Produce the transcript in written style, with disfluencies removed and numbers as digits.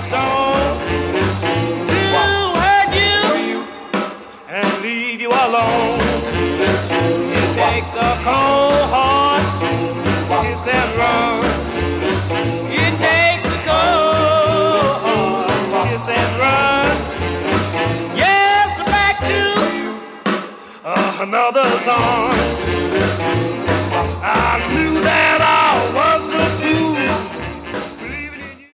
stone to hurt you and leave you alone. It takes a cold heart to kiss and run. It takes a cold heart to kiss and run. Yes, back to another's arms. I knew